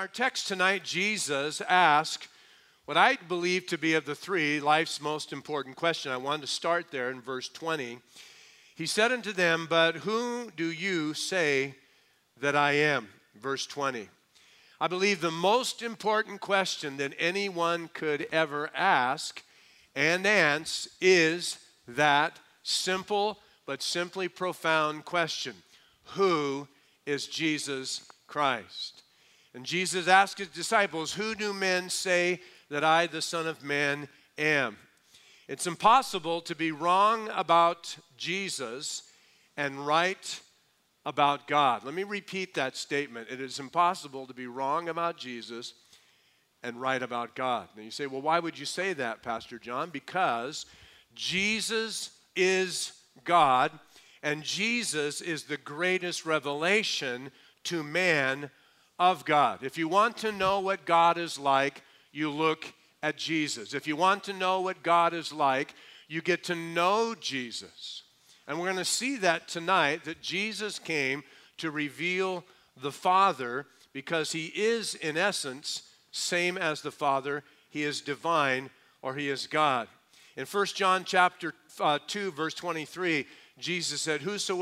our text tonight, Jesus asked what I believe to be of the three, life's most important question. I wanted to start there in verse 20. He said unto them, "But who do you say that I am?" Verse 20. I believe the most important question that anyone could ever ask and answer is that simple but simply profound question. Who is Jesus Christ? And Jesus asked his disciples, "Who do men say that I, the Son of Man, am?" It's impossible to be wrong about Jesus and right about God. Let me repeat that statement. It is impossible to be wrong about Jesus and right about God. Now you say, well, why would you say that, Pastor John? Because Jesus is God, and Jesus is the greatest revelation to man of God. If you want to know what God is like, you look at Jesus. If you want to know what God is like, you get to know Jesus. And we're going to see that tonight, that Jesus came to reveal the Father because he is, in essence, same as the Father. He is divine, or he is God. In 1 John chapter 2, verse 23, Jesus said,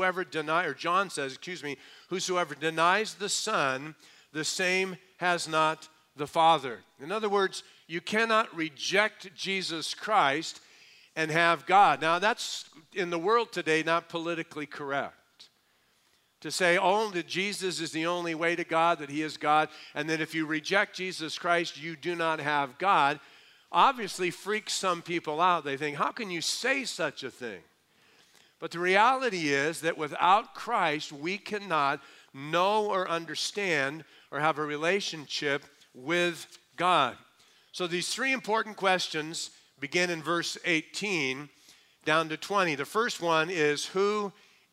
John says, whosoever denies the Son, the same has not the Father. In other words, you cannot reject Jesus Christ and have God. Now, that's, in the world today, not politically correct. To say, oh, that Jesus is the only way to God, that he is God, and that if you reject Jesus Christ, you do not have God, obviously freaks some people out. They think, how can you say such a thing? But the reality is that without Christ, we cannot know or understand or have a relationship with God. So these three important questions begin in verse 18 down to 20. The first one is, who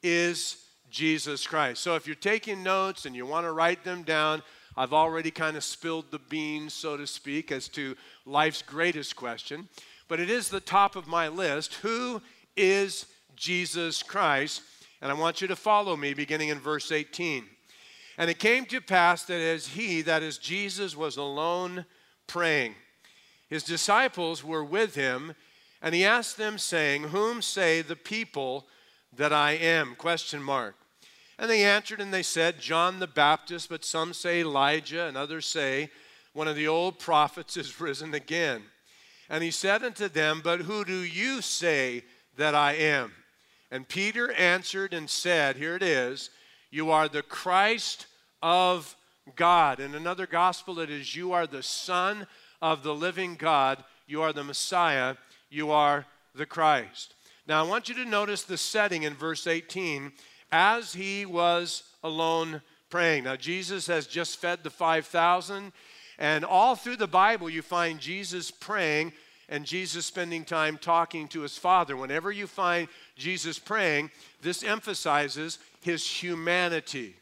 is Jesus Christ? So if you're taking notes and you want to write them down, I've already kind of spilled the beans, so to speak, as to life's greatest question. But it is the top of my list. Who is Jesus Christ? And I want you to follow me beginning in verse 18. And it came to pass that as he, that is Jesus, was alone praying, his disciples were with him, and he asked them, saying, "Whom say the people that I am?" Question mark. And they answered and they said, "John the Baptist, but some say Elijah, and others say one of the old prophets is risen again." And he said unto them, "But who do you say that I am?" And Peter answered and said, here it is, "You are the Christ of God." In another gospel it is, "You are the Son of the living God. You are the Messiah. You are the Christ." Now I want you to notice the setting in verse 18. As he was alone praying. Now Jesus has just fed the 5,000, and all through the Bible you find Jesus praying and Jesus spending time talking to his Father. Whenever you find Jesus praying, this emphasizes his humanity.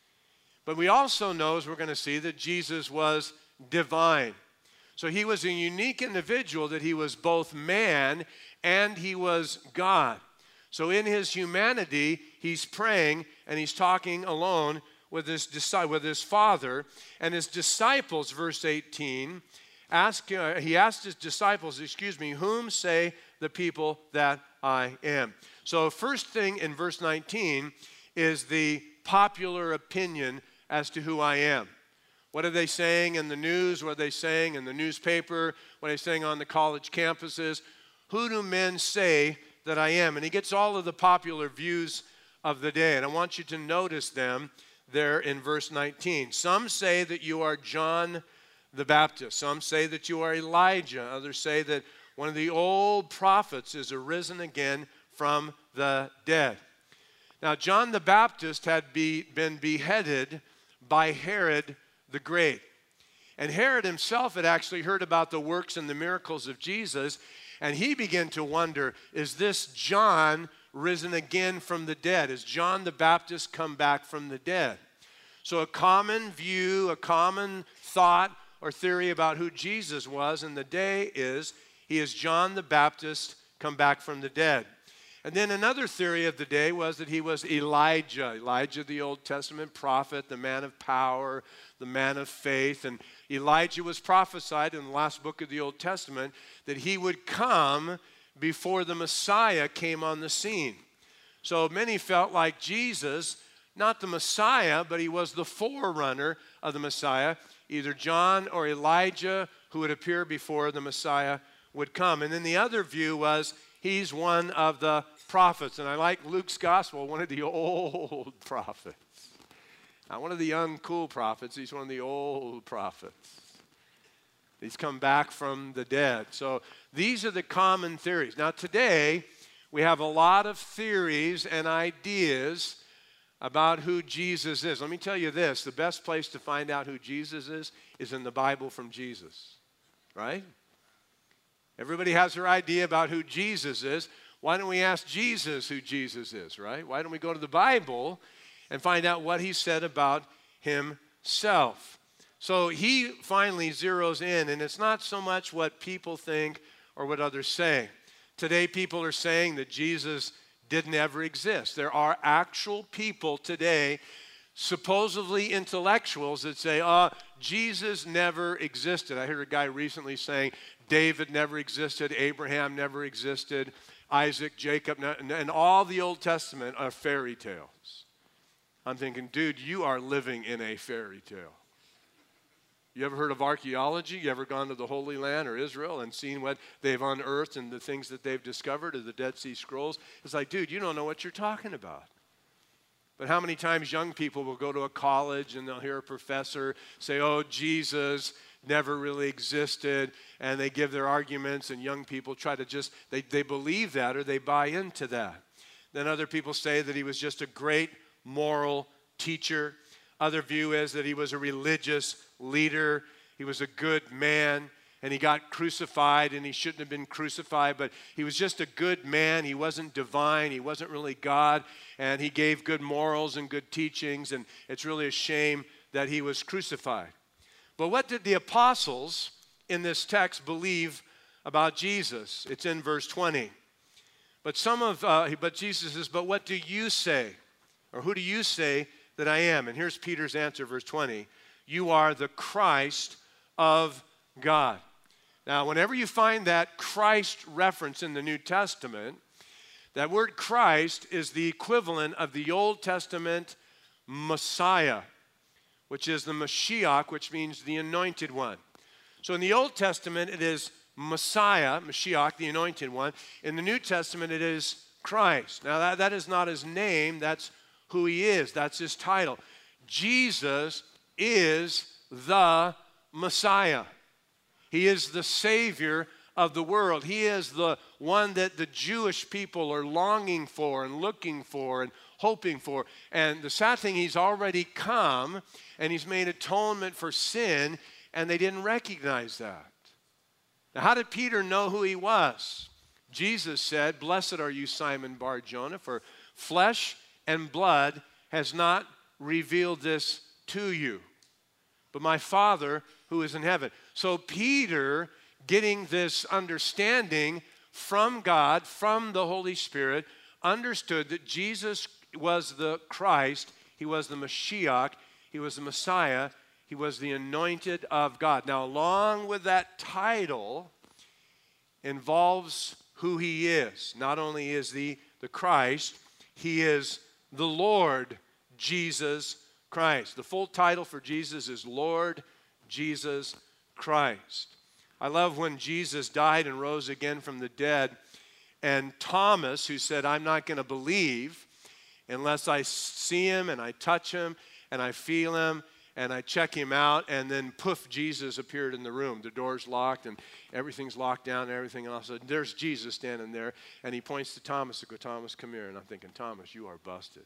But we also know, as we're going to see, that Jesus was divine. So he was a unique individual, that he was both man and he was God. So in his humanity, he's praying and he's talking alone with his Father. And his disciples, verse 18, he asked his disciples, "Whom say the people that I am?" So first thing in verse 19 is the popular opinion as to who I am. What are they saying in the news? What are they saying in the newspaper? What are they saying on the college campuses? Who do men say that I am? And he gets all of the popular views of the day. And I want you to notice them there in verse 19. Some say that you are John the Baptist. Some say that you are Elijah. Others say that one of the old prophets is arisen again from the dead. Now, John the Baptist had been beheaded by Herod the Great. And Herod himself had actually heard about the works and the miracles of Jesus, and he began to wonder, is this John risen again from the dead? Is John the Baptist come back from the dead? So a common view, a common thought or theory about who Jesus was in the day is, he is John the Baptist come back from the dead. And then another theory of the day was that he was Elijah. Elijah, the Old Testament prophet, the man of power, the man of faith. And Elijah was prophesied in the last book of the Old Testament that he would come before the Messiah came on the scene. So many felt like Jesus, not the Messiah, but he was the forerunner of the Messiah, either John or Elijah, who would appear before the Messiah would come. And then the other view was he's one of the prophets. And I like Luke's gospel, one of the old prophets. Not one of the young, cool prophets. He's one of the old prophets. He's come back from the dead. So these are the common theories. Now today, we have a lot of theories and ideas about who Jesus is. Let me tell you this, the best place to find out who Jesus is in the Bible from Jesus, right? Everybody has their idea about who Jesus is. Why don't we ask Jesus who Jesus is, right? Why don't we go to the Bible and find out what he said about himself? So he finally zeroes in, and it's not so much what people think or what others say. Today, people are saying that Jesus didn't ever exist. There are actual people today, supposedly intellectuals, that say, Jesus never existed. I heard a guy recently saying David never existed, Abraham never existed, Isaac, Jacob, and all the Old Testament are fairy tales. I'm thinking, dude, you are living in a fairy tale. You ever heard of archaeology? You ever gone to the Holy Land or Israel and seen what they've unearthed and the things that they've discovered of the Dead Sea Scrolls? It's like, dude, you don't know what you're talking about. But how many times young people will go to a college and they'll hear a professor say, oh, Jesus never really existed, and they give their arguments, and young people try to just, they believe that or they buy into that. Then other people say that he was just a great moral teacher. Other view is that he was a religious leader. He was a good man, and he got crucified, and he shouldn't have been crucified, but he was just a good man. He wasn't divine. He wasn't really God, and he gave good morals and good teachings, and it's really a shame that he was crucified. But what did the apostles in this text believe about Jesus? It's in verse 20. But Jesus says, but what do you say? Or who do you say that I am? And here's Peter's answer, verse 20. You are the Christ of God. Now, whenever you find that Christ reference in the New Testament, that word Christ is the equivalent of the Old Testament Messiah, which is the Mashiach, which means the anointed one. So in the Old Testament, it is Messiah, Mashiach, the anointed one. In the New Testament, it is Christ. Now, that is not his name. That's who he is. That's his title. Jesus is the Messiah. He is the Savior of the world. He is the one that the Jewish people are longing for and looking for and hoping for. And the sad thing, he's already come and he's made atonement for sin, and they didn't recognize that. Now, how did Peter know who he was? Jesus said, blessed are you, Simon Bar-Jonah, for flesh and blood has not revealed this to you, but my Father who is in heaven. So Peter, getting this understanding from God, from the Holy Spirit, understood that Jesus was the Christ, he was the Mashiach, he was the Messiah, he was the anointed of God. Now, along with that title involves who he is. Not only is he the Christ, he is the Lord Jesus Christ. The full title for Jesus is Lord Jesus Christ. I love when Jesus died and rose again from the dead, and Thomas, who said, I'm not going to believe unless I see him and I touch him and I feel him and I check him out, and then poof, Jesus appeared in the room. The door's locked and everything's locked down and everything else. And there's Jesus standing there, and he points to Thomas and goes, Thomas, come here. And I'm thinking, Thomas, you are busted.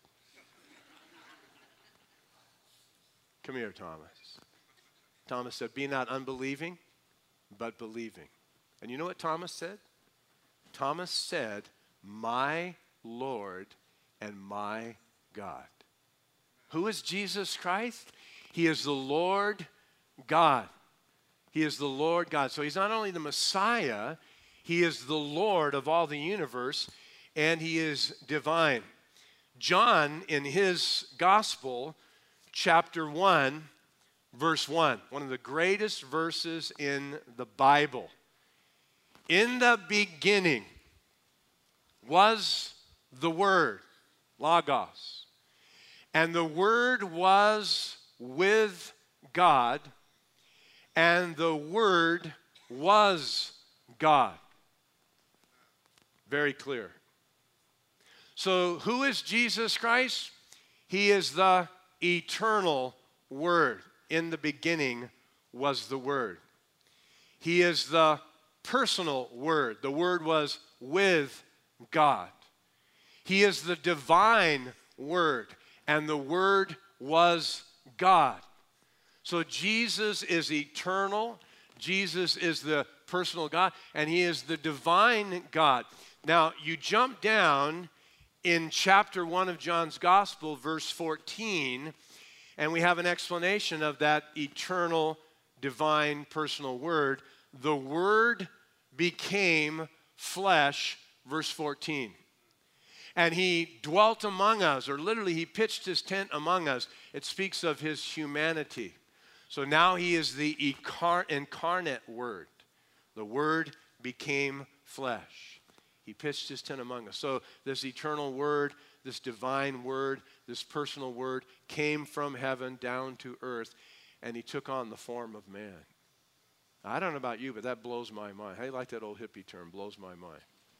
Come here, Thomas. Thomas said, be not unbelieving, but believing. And you know what Thomas said? Thomas said, my Lord and my God. Who is Jesus Christ? He is the Lord God. He is the Lord God. So he's not only the Messiah, he is the Lord of all the universe. and he is divine. John, in his gospel, chapter 1, verse 1, one of the greatest verses in the Bible. In the beginning was the Word, Logos, and the Word was with God, and the Word was God. Very clear. So who is Jesus Christ? He is the eternal Word. In the beginning was the Word. He is the personal Word. The Word was with God. He is the divine Word, and the Word was God. So Jesus is eternal. Jesus is the personal God, and he is the divine God. Now, you jump down in chapter 1 of John's Gospel, verse 14, and we have an explanation of that eternal, divine, personal Word. The Word became flesh, verse 14. And he dwelt among us, or literally he pitched his tent among us. It speaks of his humanity. So now he is the incarnate Word. The Word became flesh. He pitched his tent among us. So this eternal Word, this divine Word, this personal Word came from heaven down to earth, and he took on the form of man. I don't know about you, but that blows my mind. How do you like that old hippie term, blows my mind?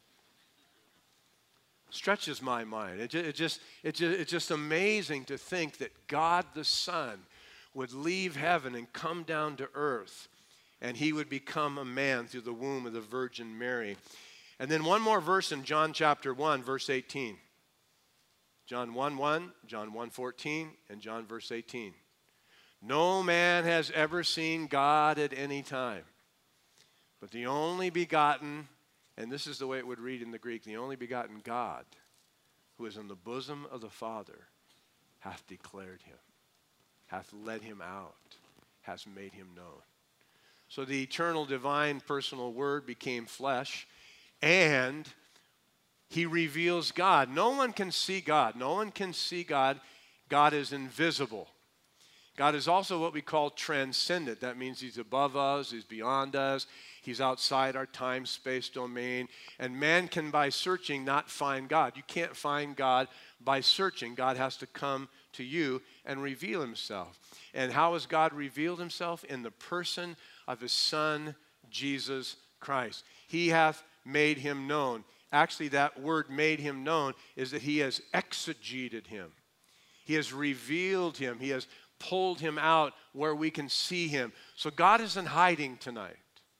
Stretches my mind. It's just amazing to think that God the Son would leave heaven and come down to earth, and he would become a man through the womb of the Virgin Mary. And then one more verse in John chapter 1, verse 18. John 1:1, John 1:14, and John verse 18. No man has ever seen God at any time, but the only begotten, and this is the way it would read in the Greek, the only begotten God, who is in the bosom of the Father, hath declared him, hath led him out, has made him known. So the eternal, divine, personal Word became flesh, and he reveals God. No one can see God. No one can see God. God is invisible. God is also what we call transcendent. That means he's above us, he's beyond us, he's outside our time-space domain. And man can, by searching, not find God. You can't find God by searching. God has to come to you and reveal himself. And how has God revealed himself? In the person of his Son, Jesus Christ. He hath made him known. Actually, that word made him known is that he has exegeted him. He has revealed him. He has pulled him out where we can see him. So God isn't hiding tonight.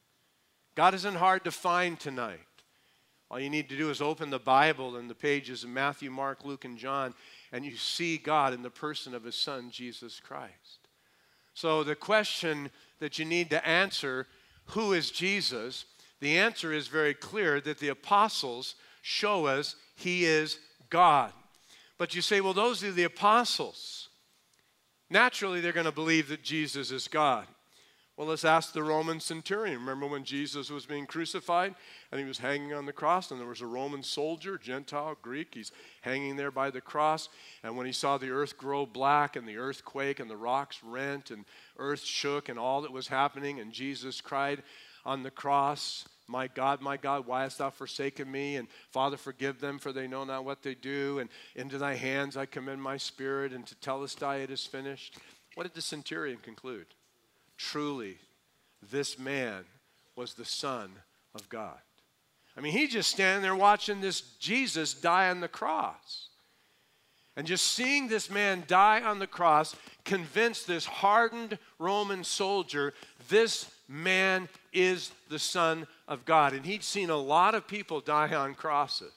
God isn't hard to find tonight. All you need to do is open the Bible in the pages of Matthew, Mark, Luke, and John, and you see God in the person of his Son, Jesus Christ. So the question that you need to answer, who is Jesus? The answer is very clear, that the apostles show us he is God. But you say, well, those are the apostles. Naturally, they're going to believe that Jesus is God. Well, let's ask the Roman centurion. Remember when Jesus was being crucified and he was hanging on the cross, and there was a Roman soldier, Gentile, Greek. He's hanging there by the cross. And when he saw the earth grow black and the earthquake and the rocks rent and earth shook and all that was happening, and Jesus cried on the cross, my God, why hast thou forsaken me? And Father, forgive them, for they know not what they do. And into thy hands I commend my spirit, and to Telestai it is finished. What did the centurion conclude? Truly, this man was the Son of God. I mean, he's just standing there watching this Jesus die on the cross. And just seeing this man die on the cross convinced this hardened Roman soldier this man is the Son of God. And he'd seen a lot of people die on crosses.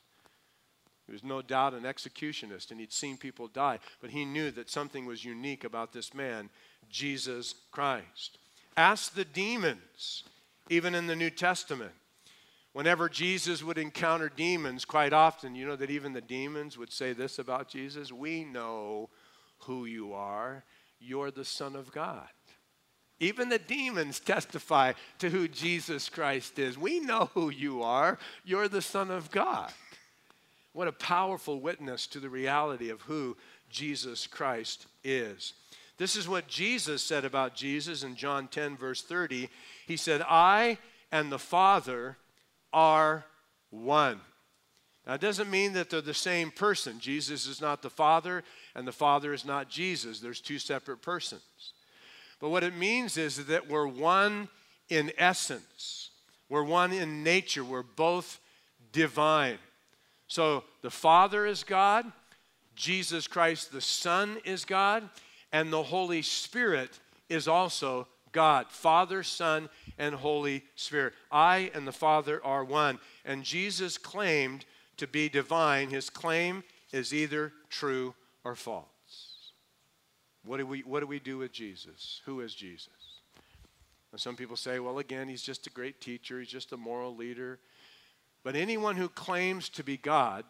He was no doubt an executionist, and he'd seen people die. But he knew that something was unique about this man, Jesus Christ. Ask the demons, even in the New Testament. Whenever Jesus would encounter demons, quite often, you know that even the demons would say this about Jesus: we know who you are. You're the Son of God. Even the demons testify to who Jesus Christ is. We know who you are. You're the Son of God. What a powerful witness to the reality of who Jesus Christ is. This is what Jesus said about Jesus in John 10, verse 30. He said, I and the Father are one. Now, it doesn't mean that they're the same person. Jesus is not the Father, and the Father is not Jesus. There's two separate persons. But what it means is that we're one in essence. We're one in nature. We're both divine. So the Father is God, Jesus Christ the Son is God, and the Holy Spirit is also God. Father, Son, and Holy Spirit. I and the Father are one. And Jesus claimed to be divine. His claim is either true or false. What do we do with Jesus? Who is Jesus? And some people say, well, again, he's just a great teacher. He's just a moral leader. But anyone who claims to be God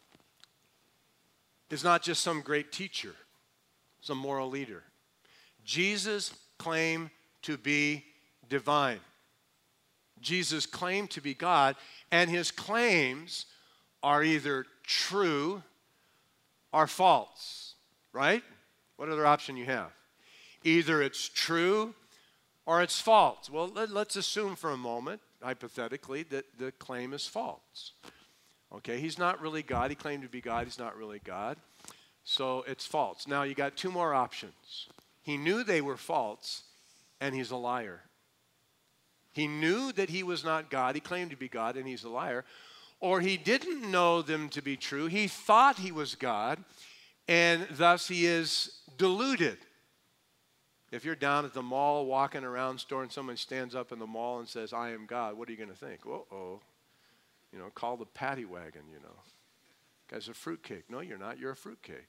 is not just some great teacher, some moral leader. Jesus claimed to be divine. Jesus claimed to be God, and his claims are either true or false, right? What other option you have? Either it's true or it's false. Well, let's assume for a moment, hypothetically, that the claim is false. Okay, he's not really God. He claimed to be God. He's not really God. So it's false. Now you got two more options. He knew they were false, and he's a liar. He knew that he was not God. He claimed to be God, and he's a liar. Or he didn't know them to be true. He thought he was God, and thus he is deluded. If you're down at the mall walking around store and someone stands up in the mall and says, I am God, what are you going to think? Uh-oh. Call the paddy wagon, Guy's a fruitcake. No, you're not. You're a fruitcake.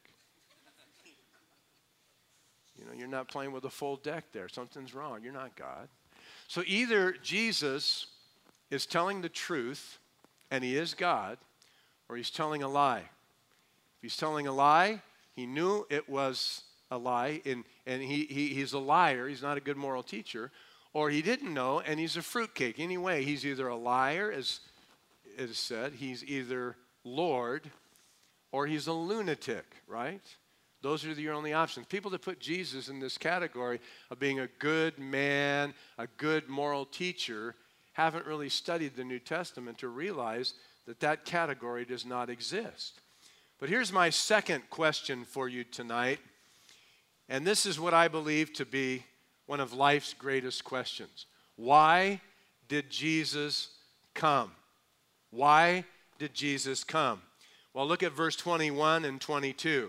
You're not playing with a full deck there. Something's wrong. You're not God. So either Jesus is telling the truth, and he is God, or he's telling a lie. If he's telling a lie, he knew it was a lie, and he's a liar. He's not a good moral teacher. Or he didn't know, and he's a fruitcake. Anyway, he's either a liar, as it is said. He's either Lord, or he's a lunatic, right? Those are your only options. People that put Jesus in this category of being a good man, a good moral teacher, haven't really studied the New Testament to realize that that category does not exist. But here's my second question for you tonight. And this is what I believe to be one of life's greatest questions. Why did Jesus come? Why did Jesus come? Well, look at verse 21 and 22.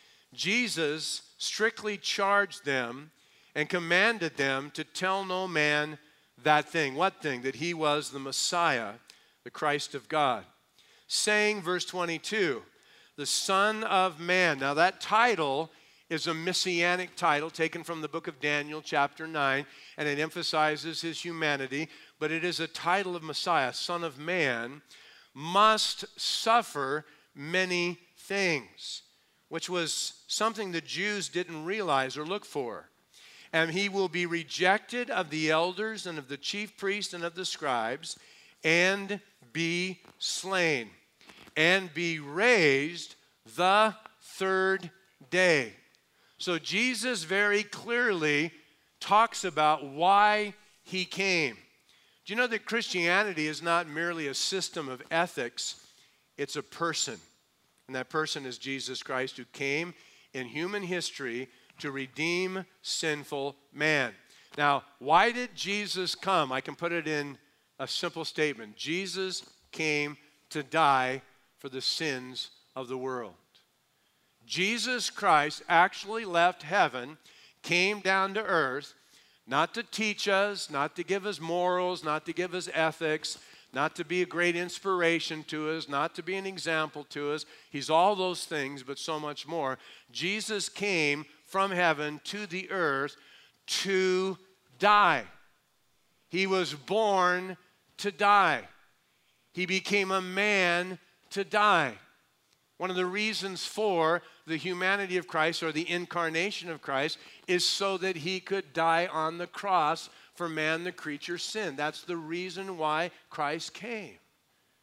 Jesus strictly charged them and commanded them to tell no man that thing. What thing? That he was the Messiah, the Christ of God. Saying, verse 22, the Son of Man. Now that title is a messianic title taken from the book of Daniel, chapter 9, and it emphasizes his humanity, but it is a title of Messiah. Son of Man must suffer many things, which was something the Jews didn't realize or look for. And he will be rejected of the elders and of the chief priests and of the scribes, and be slain, and be raised the third day. So Jesus very clearly talks about why he came. Do you know that Christianity is not merely a system of ethics, it's a person. And that person is Jesus Christ, who came in human history to redeem sinful man. Now, why did Jesus come? I can put it in a simple statement. Jesus came to die for the sins of the world. Jesus Christ actually left heaven, came down to earth, not to teach us, not to give us morals, not to give us ethics, not to be a great inspiration to us, not to be an example to us. He's all those things, but so much more. Jesus came from heaven to the earth to die. He was born to die. He became a man to die. One of the reasons for the humanity of Christ, or the incarnation of Christ, is so that he could die on the cross for man, the creature's sin. That's the reason why Christ came.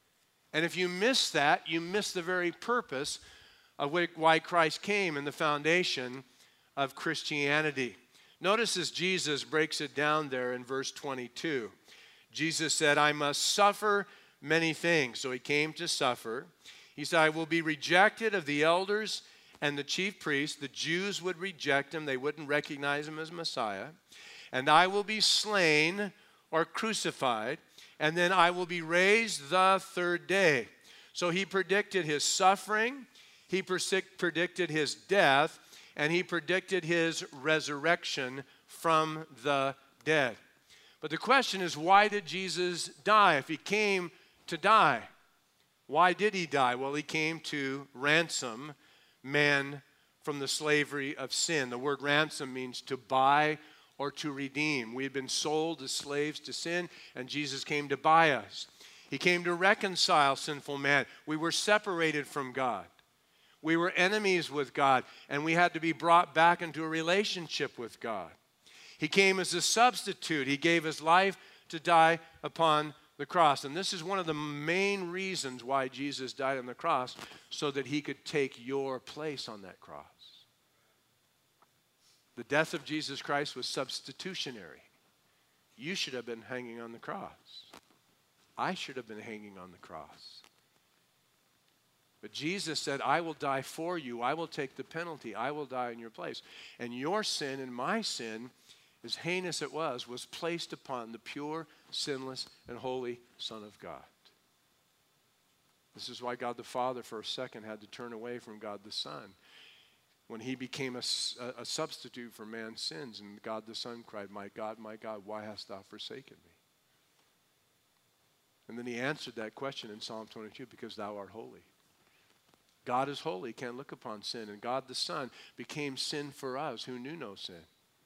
And if you miss that, you miss the very purpose of why Christ came and the foundation of Christianity. Notice as Jesus breaks it down there in verse 22. Jesus said, I must suffer many things. So he came to suffer. He said, I will be rejected of the elders and the chief priests. The Jews would reject him. They wouldn't recognize him as Messiah. And I will be slain or crucified. And then I will be raised the third day. So he predicted his suffering. He predicted his death. And he predicted his resurrection from the dead. But the question is, why did Jesus die? If he came to die, why did he die? Well, he came to ransom man from the slavery of sin. The word ransom means to buy or to redeem. We had been sold as slaves to sin, and Jesus came to buy us. He came to reconcile sinful man. We were separated from God. We were enemies with God, and we had to be brought back into a relationship with God. He came as a substitute. He gave his life to die upon the cross. And this is one of the main reasons why Jesus died on the cross, so that he could take your place on that cross. The death of Jesus Christ was substitutionary. You should have been hanging on the cross. I should have been hanging on the cross. But Jesus said, I will die for you. I will take the penalty. I will die in your place. And your sin and my sin, as heinous it was placed upon the pure, sinless, and holy Son of God. This is why God the Father for a second had to turn away from God the Son when he became a substitute for man's sins. And God the Son cried, my God, why hast thou forsaken me? And then he answered that question in Psalm 22, because thou art holy. God is holy, can't look upon sin. And God the Son became sin for us who knew no sin,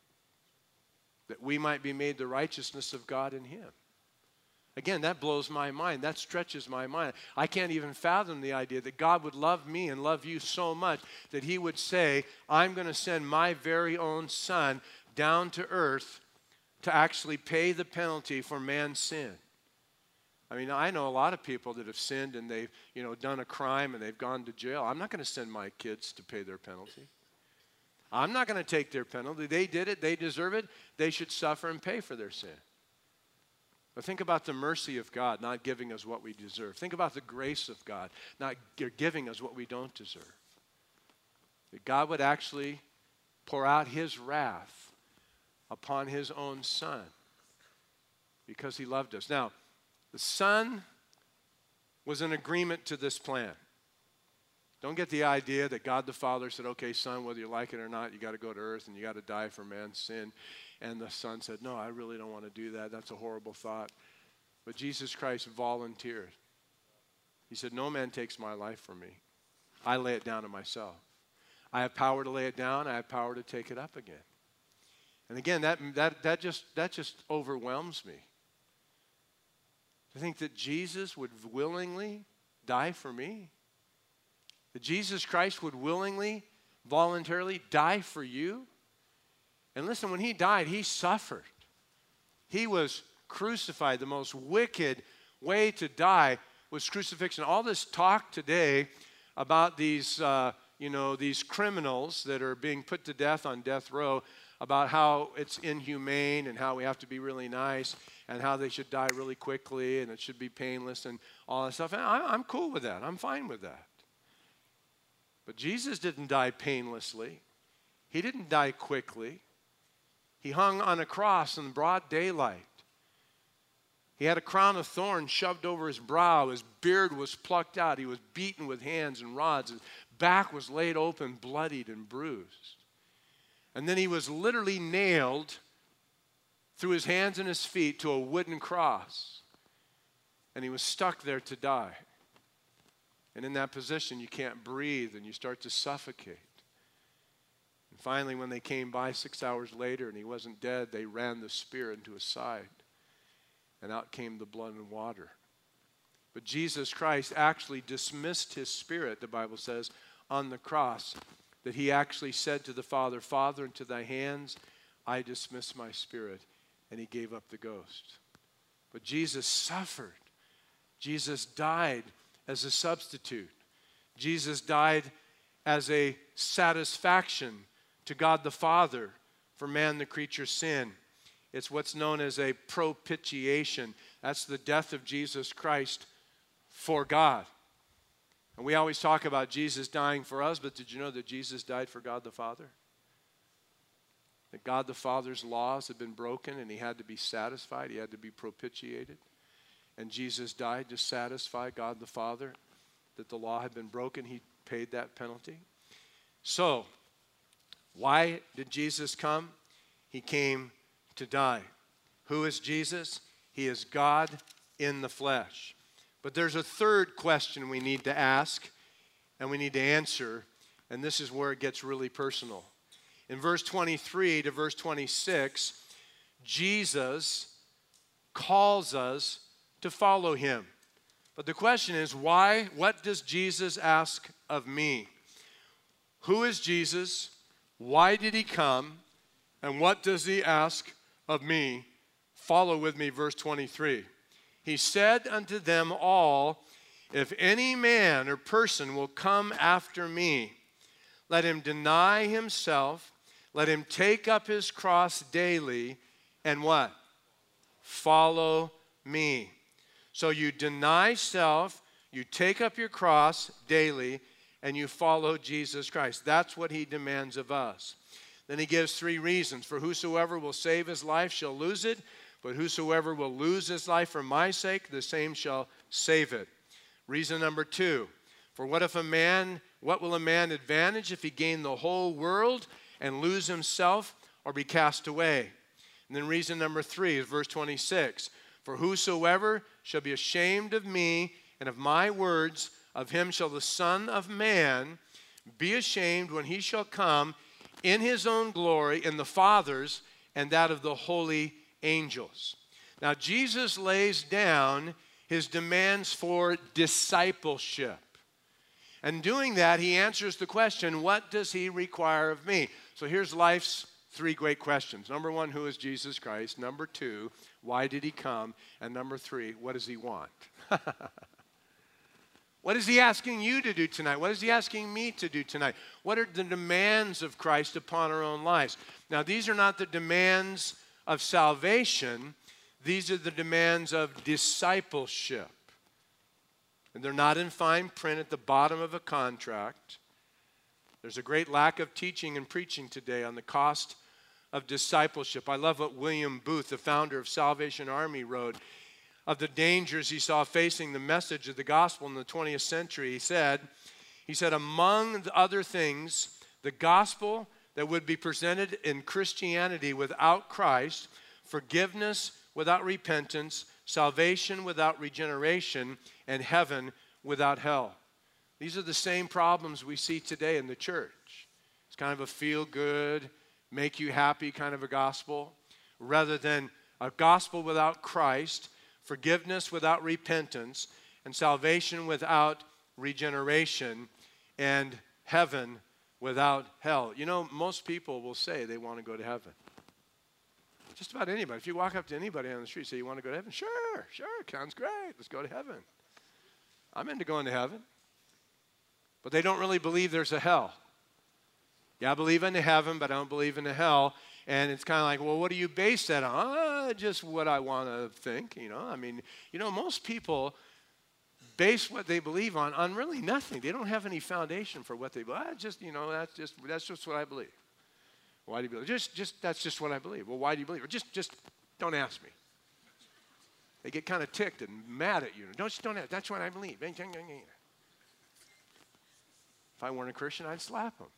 that we might be made the righteousness of God in him. Again, that blows my mind. That stretches my mind. I can't even fathom the idea that God would love me and love you so much that he would say, I'm going to send my very own Son down to earth to actually pay the penalty for man's sin. I mean, I know a lot of people that have sinned and they've, done a crime and they've gone to jail. I'm not going to send my kids to pay their penalty. I'm not going to take their penalty. They did it. They deserve it. They should suffer and pay for their sin. But think about the mercy of God not giving us what we deserve. Think about the grace of God not giving us what we don't deserve. That God would actually pour out his wrath upon his own Son because he loved us. Now, the Son was in agreement to this plan. Don't get the idea that God the Father said, okay, Son, whether you like it or not, you got to go to earth and you got to die for man's sin. And the Son said, no, I really don't want to do that. That's a horrible thought. But Jesus Christ volunteered. He said, no man takes my life from me. I lay it down to myself. I have power to lay it down. I have power to take it up again. And again, that just overwhelms me. To think that Jesus would willingly die for me. That Jesus Christ would willingly, voluntarily die for you. And listen, when he died, he suffered. He was crucified. The most wicked way to die was crucifixion. All this talk today about these criminals that are being put to death on death row, about how it's inhumane and how we have to be really nice and how they should die really quickly and it should be painless and all that stuff. And I'm cool with that. I'm fine with that. But Jesus didn't die painlessly. He didn't die quickly. He hung on a cross in broad daylight. He had a crown of thorns shoved over his brow. His beard was plucked out. He was beaten with hands and rods. His back was laid open, bloodied and bruised. And then he was literally nailed through his hands and his feet to a wooden cross. And he was stuck there to die. And in that position, you can't breathe and you start to suffocate. And finally, when they came by 6 hours later and he wasn't dead, they ran the spear into his side. And out came the blood and water. But Jesus Christ actually dismissed his spirit, the Bible says, on the cross. That he actually said to the Father, Father, into thy hands I dismiss my spirit. And he gave up the ghost. But Jesus suffered. Jesus died as a substitute. Jesus died as a satisfaction to God the Father for man, the creature's sin. It's what's known as a propitiation. That's the death of Jesus Christ for God. And we always talk about Jesus dying for us, but did you know that Jesus died for God the Father? That God the Father's laws had been broken and he had to be satisfied. He had to be propitiated. And Jesus died to satisfy God the Father that the law had been broken. He paid that penalty. So, why did Jesus come? He came to die. Who is Jesus? He is God in the flesh. But there's a third question we need to ask and we need to answer, and this is where it gets really personal. In verse 23 to verse 26, Jesus calls us to follow him. But the question is, why? What does Jesus ask of me? Who is Jesus? Why did he come? And what does he ask of me? Follow with me verse 23. He said unto them all, if any man or person will come after me, let him deny himself, let him take up his cross daily, and what? Follow me. So you deny self, you take up your cross daily, and you follow Jesus Christ. That's what he demands of us. Then he gives three reasons. For whosoever will save his life shall lose it, but whosoever will lose his life for my sake, the same shall save it. Reason number 2, for what will a man advantage if he gain the whole world and lose himself or be cast away? And then reason number 3 is verse 26. For whosoever shall be ashamed of me and of my words, of him shall the Son of Man be ashamed when he shall come in his own glory, in the Father's and that of the holy angels. Now, Jesus lays down his demands for discipleship. And doing that, he answers the question, what does he require of me? So here's life's 3 great questions. Number 1, who is Jesus Christ? Number 2, why did he come? And number 3, what does he want? What is he asking you to do tonight? What is he asking me to do tonight? What are the demands of Christ upon our own lives? Now, these are not the demands of salvation. These are the demands of discipleship. And they're not in fine print at the bottom of a contract. There's a great lack of teaching and preaching today on the cost of discipleship. I love what William Booth, the founder of Salvation Army, wrote of the dangers he saw facing the message of the gospel in the 20th century. He said, among the other things, the gospel that would be presented in Christianity without Christ, forgiveness without repentance, salvation without regeneration, and heaven without hell. These are the same problems we see today in the church. It's kind of a feel-good, make-you-happy kind of a gospel, rather than a gospel without Christ, forgiveness without repentance, and salvation without regeneration, and heaven without hell. You know, most people will say they want to go to heaven. Just about anybody. If you walk up to anybody on the street and say, you want to go to heaven? Sure, sounds great. Let's go to heaven. I'm into going to heaven. But they don't really believe there's a hell. Yeah, I believe in the heaven, but I don't believe in the hell. And it's kind of like, well, what do you base that on? Just what I want to think, I mean, most people base what they believe on really nothing. They don't have any foundation for what they believe. That's just what I believe. Why do you believe? That's just what I believe. Well, why do you believe? Or just don't ask me. They get kind of ticked and mad at you. Don't ask. That's what I believe. If I weren't a Christian, I'd slap them.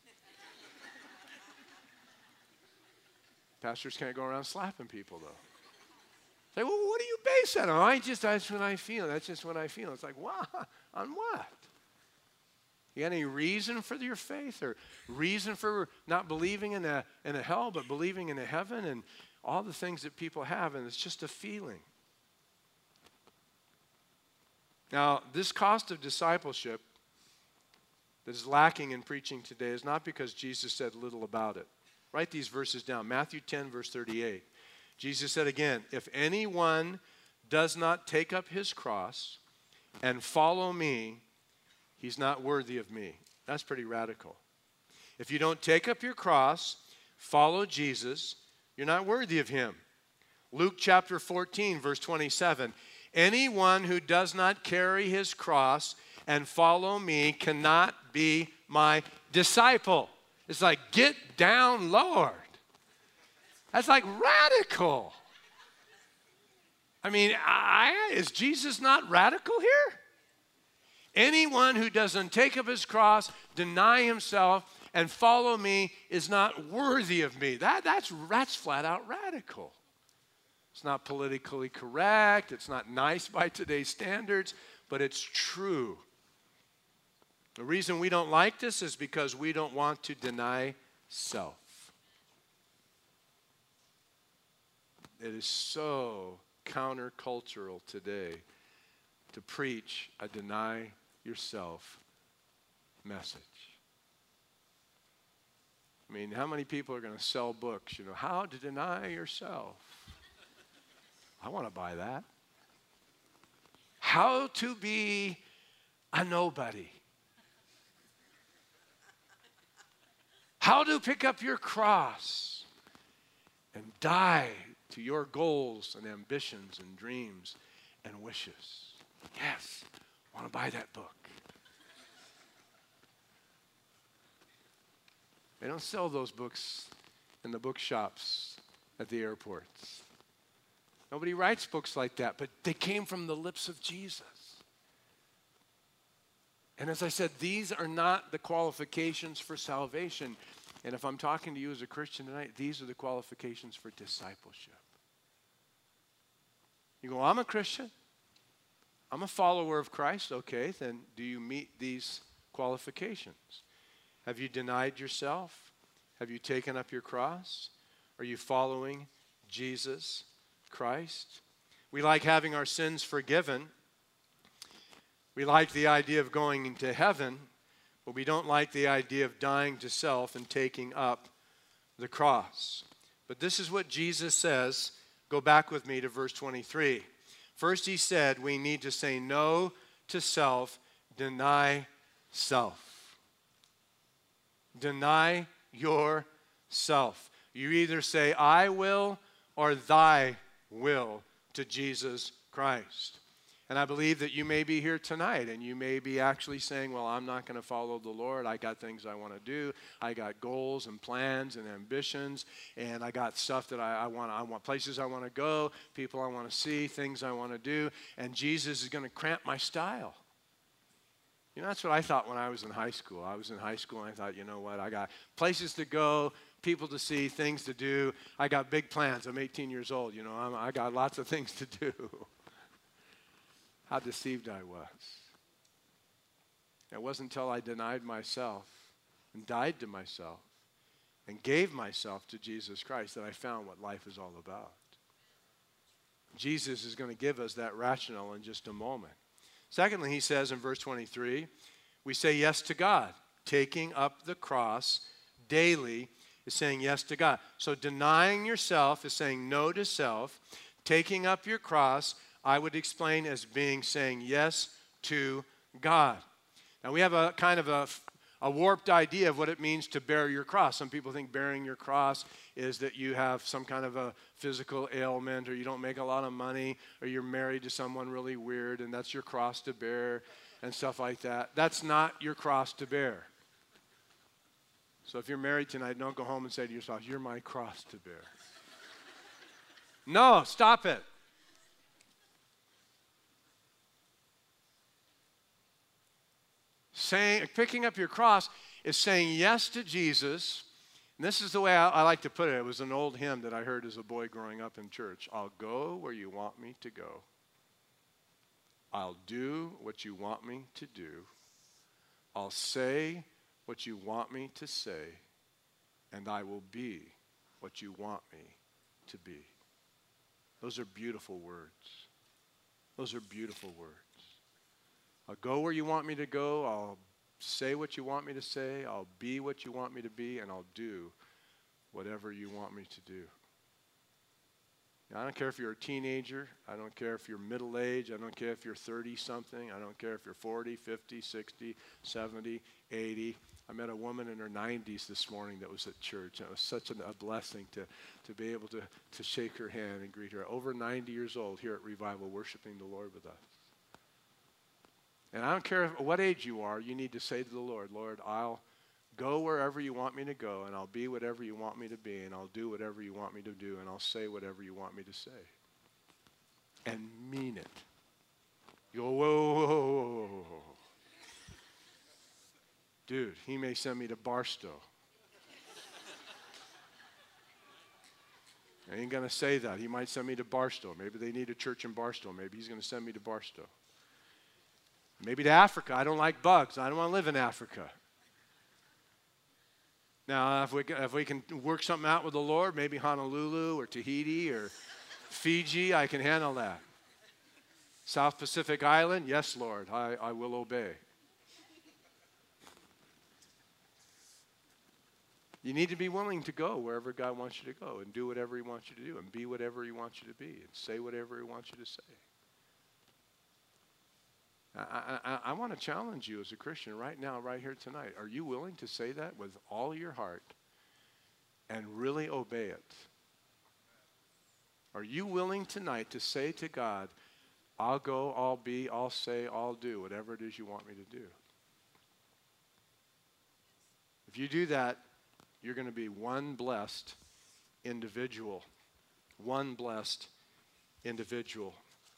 Pastors can't go around slapping people, though. Say, well, what do you base that on? That's what I feel. That's just what I feel. It's like, what? On what? You got any reason for your faith or reason for not believing in a hell, but believing in a heaven and all the things that people have, and it's just a feeling. Now, this cost of discipleship that is lacking in preaching today is not because Jesus said little about it. Write these verses down. Matthew 10, verse 38. Jesus said again, if anyone does not take up his cross and follow me, he's not worthy of me. That's pretty radical. If you don't take up your cross, follow Jesus, you're not worthy of him. Luke chapter 14, verse 27. Anyone who does not carry his cross and follow me cannot be my disciple. It's like, get down, Lord. That's like radical. I mean, is Jesus not radical here? Anyone who doesn't take up his cross, deny himself, and follow me is not worthy of me. That's flat out radical. It's not politically correct. It's not nice by today's standards, but it's true. The reason we don't like this is because we don't want to deny self. It is so countercultural today to preach a deny yourself message. I mean, how many people are going to sell books, how to deny yourself? I want to buy that. How to be a nobody. How to pick up your cross and die to your goals and ambitions and dreams and wishes. Yes, I want to buy that book. They don't sell those books in the bookshops at the airports. Nobody writes books like that, but they came from the lips of Jesus. And as I said, these are not the qualifications for salvation. And if I'm talking to you as a Christian tonight, these are the qualifications for discipleship. You go, I'm a Christian. I'm a follower of Christ. Okay, then do you meet these qualifications? Have you denied yourself? Have you taken up your cross? Are you following Jesus Christ? We like having our sins forgiven. We like the idea of going into heaven, but we don't like the idea of dying to self and taking up the cross. But this is what Jesus says. Go back with me to verse 23. First, he said we need to say no to self, deny self. Deny yourself. You either say, I will, or thy will to Jesus Christ. And I believe that you may be here tonight and you may be actually saying, well, I'm not going to follow the Lord. I got things I want to do. I got goals and plans and ambitions, and I got stuff that I want places I want to go, people I want to see, things I want to do, and Jesus is going to cramp my style. That's what I thought when I was in high school. I was in high school and I thought, you know what, I got places to go, people to see, things to do. I got big plans. I'm 18 years old, I got lots of things to do. How deceived I was. It wasn't until I denied myself and died to myself and gave myself to Jesus Christ that I found what life is all about. Jesus is going to give us that rationale in just a moment. Secondly, he says in verse 23, we say yes to God. Taking up the cross daily is saying yes to God. So denying yourself is saying no to self. Taking up your cross, I would explain as saying yes to God. Now we have a kind of a warped idea of what it means to bear your cross. Some people think bearing your cross is that you have some kind of a physical ailment, or you don't make a lot of money, or you're married to someone really weird and that's your cross to bear and stuff like that. That's not your cross to bear. So if you're married tonight, don't go home and say to yourself, you're my cross to bear. No, stop it. Picking up your cross is saying yes to Jesus. And this is the way I like to put it. It was an old hymn that I heard as a boy growing up in church. I'll go where you want me to go. I'll do what you want me to do. I'll say what you want me to say. And I will be what you want me to be. Those are beautiful words. Those are beautiful words. I'll go where you want me to go. I'll say what you want me to say. I'll be what you want me to be. And I'll do whatever you want me to do. I don't care if you're a teenager. I don't care if you're middle-aged. I don't care if you're 30-something. I don't care if you're 40, 50, 60, 70, 80. I met a woman in her 90s this morning that was at church. And it was such a blessing to be able to shake her hand and greet her. Over 90 years old here at Revival, worshiping the Lord with us. And I don't care what age you are, you need to say to the Lord, Lord, I'll go wherever you want me to go, and I'll be whatever you want me to be, and I'll do whatever you want me to do, and I'll say whatever you want me to say. And mean it. You go, whoa, whoa, whoa, whoa, whoa. Dude, he may send me to Barstow. I ain't going to say that. He might send me to Barstow. Maybe they need a church in Barstow. Maybe he's going to send me to Barstow. Maybe to Africa. I don't like bugs. I don't want to live in Africa. Now, if we can work something out with the Lord, maybe Honolulu or Tahiti or Fiji, I can handle that. South Pacific Island, yes, Lord, I will obey. You need to be willing to go wherever God wants you to go and do whatever he wants you to do and be whatever he wants you to be and say whatever he wants you to say. I want to challenge you as a Christian right now, right here tonight. Are you willing to say that with all your heart and really obey it? Are you willing tonight to say to God, I'll go, I'll be, I'll say, I'll do whatever it is you want me to do? If you do that, you're going to be one blessed individual. One blessed individual.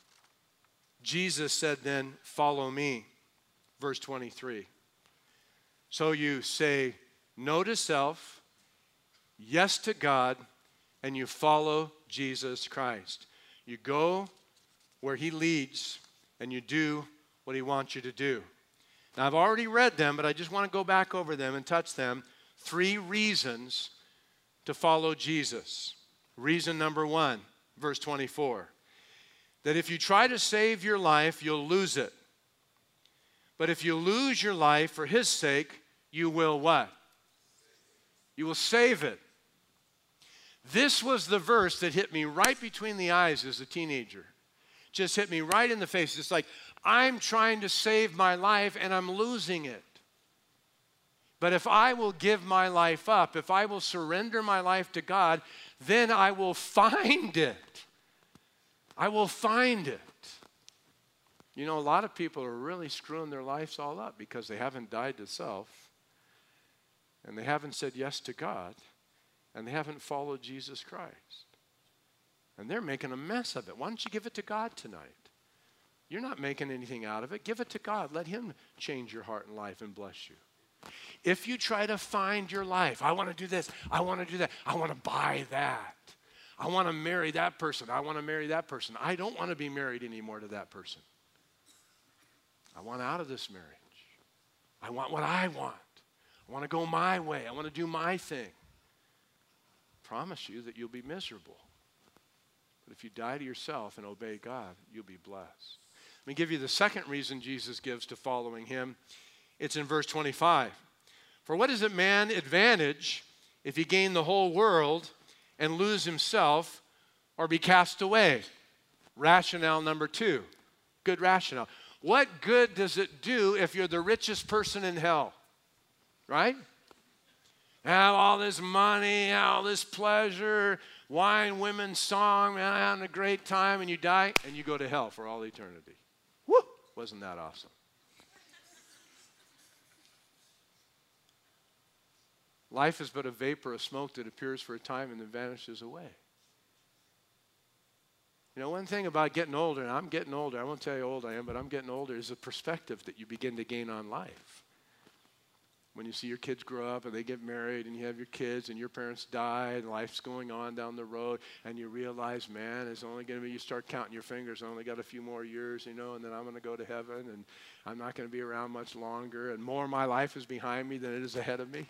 Jesus said then, follow me, verse 23. So you say no to self, yes to God, and you follow Jesus Christ. You go where he leads, and you do what he wants you to do. Now, I've already read them, but I just want to go back over them and touch them. 3 reasons to follow Jesus. Reason number 1, verse 24. That if you try to save your life, you'll lose it. But if you lose your life for his sake, you will what? You will save it. This was the verse that hit me right between the eyes as a teenager. Just hit me right in the face. It's like, I'm trying to save my life and I'm losing it. But if I will give my life up, if I will surrender my life to God, then I will find it. I will find it. You know, a lot of people are really screwing their lives all up because they haven't died to self, and they haven't said yes to God, and they haven't followed Jesus Christ. And they're making a mess of it. Why don't you give it to God tonight? You're not making anything out of it. Give it to God. Let him change your heart and life and bless you. If you try to find your life, I want to do this, I want to do that, I want to buy that. I want to marry that person. I want to marry that person. I don't want to be married anymore to that person. I want out of this marriage. I want what I want. I want to go my way. I want to do my thing. I promise you that you'll be miserable. But if you die to yourself and obey God, you'll be blessed. Let me give you the second reason Jesus gives to following him. It's in verse 25. For what is a man advantage if he gain the whole world and lose himself or be cast away? Rationale number 2. Good rationale. What good does it do if you're the richest person in hell? Right? Have all this money, all this pleasure, wine, women, song, man, having a great time, and you die and you go to hell for all eternity. Woo! Wasn't that awesome? Life is but a vapor of smoke that appears for a time and then vanishes away. You know, one thing about getting older, and I'm getting older, I won't tell you how old I am, but I'm getting older, is the perspective that you begin to gain on life. When you see your kids grow up and they get married and you have your kids and your parents die and life's going on down the road and you realize, man, it's only going to be, you start counting your fingers, I only got a few more years, you know, and then I'm going to go to heaven and I'm not going to be around much longer and more of my life is behind me than it is ahead of me.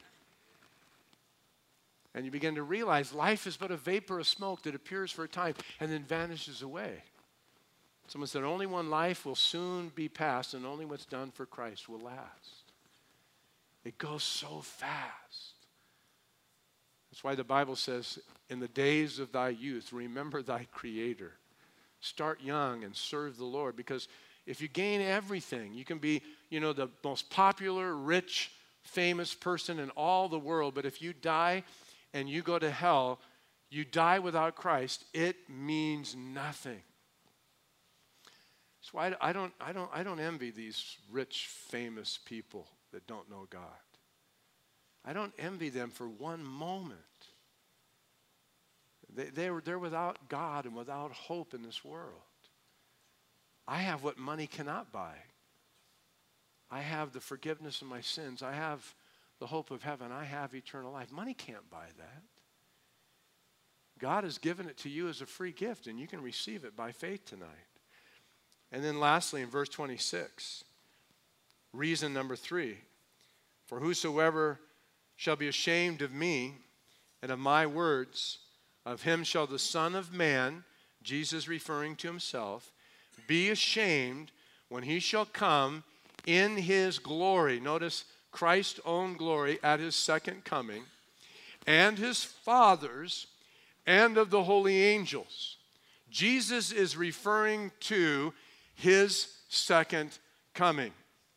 And you begin to realize life is but a vapor of smoke that appears for a time and then vanishes away. Someone said, only one life will soon be passed and only what's done for Christ will last. It goes so fast. That's why the Bible says, in the days of thy youth, remember thy Creator. Start young and serve the Lord, because if you gain everything, you can be, the most popular, rich, famous person in all the world, but if you die and you go to hell, you die without Christ, it means nothing. That's why I don't envy these rich, famous people that don't know God. I don't envy them for one moment. They're without God and without hope in this world. I have what money cannot buy. I have the forgiveness of my sins. I have the hope of heaven. I have eternal life. Money can't buy that. God has given it to you as a free gift, and you can receive it by faith tonight. And then lastly, in verse 26, reason number 3, for whosoever shall be ashamed of me and of my words, of him shall the Son of Man, Jesus referring to himself, be ashamed when he shall come in his glory. Notice Christ's own glory at his second coming, and his Father's, and of the holy angels. Jesus is referring to his second coming.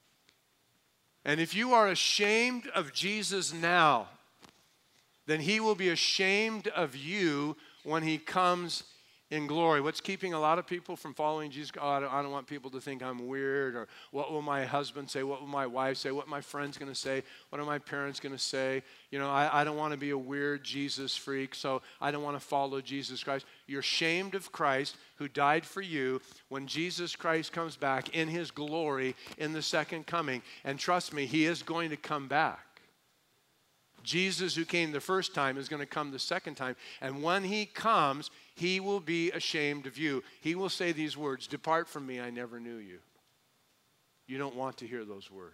And if you are ashamed of Jesus now, then he will be ashamed of you when he comes in glory. What's keeping a lot of people from following Jesus? Oh, I don't want people to think I'm weird, or what will my husband say? What will my wife say? What are my friends going to say? What are my parents going to say? I don't want to be a weird Jesus freak, so I don't want to follow Jesus Christ. You're ashamed of Christ who died for you when Jesus Christ comes back in his glory in the second coming. And trust me, he is going to come back. Jesus who came the first time is going to come the second time. And when he comes, he will be ashamed of you. He will say these words, "Depart from me, I never knew you." You don't want to hear those words.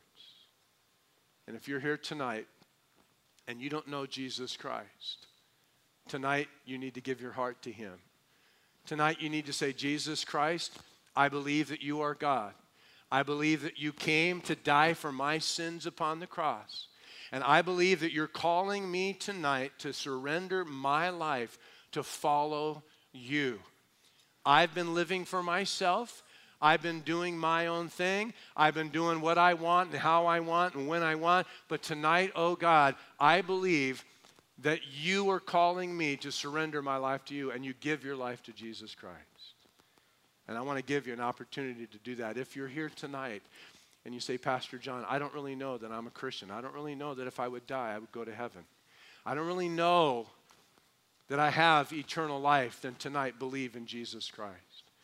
And if you're here tonight and you don't know Jesus Christ, tonight you need to give your heart to him. Tonight you need to say, Jesus Christ, I believe that you are God. I believe that you came to die for my sins upon the cross. And I believe that you're calling me tonight to surrender my life to follow you. I've been living for myself. I've been doing my own thing. I've been doing what I want and how I want and when I want. But tonight, oh God, I believe that you are calling me to surrender my life to you, and you give your life to Jesus Christ. And I want to give you an opportunity to do that. If you're here tonight and you say, Pastor John, I don't really know that I'm a Christian. I don't really know that if I would die, I would go to heaven. I don't really know that I have eternal life. Then tonight, believe in Jesus Christ.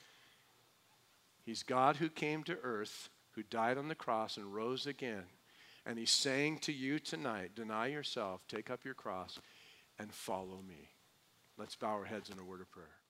He's God who came to earth, who died on the cross and rose again. And he's saying to you tonight, deny yourself, take up your cross, and follow me. Let's bow our heads in a word of prayer.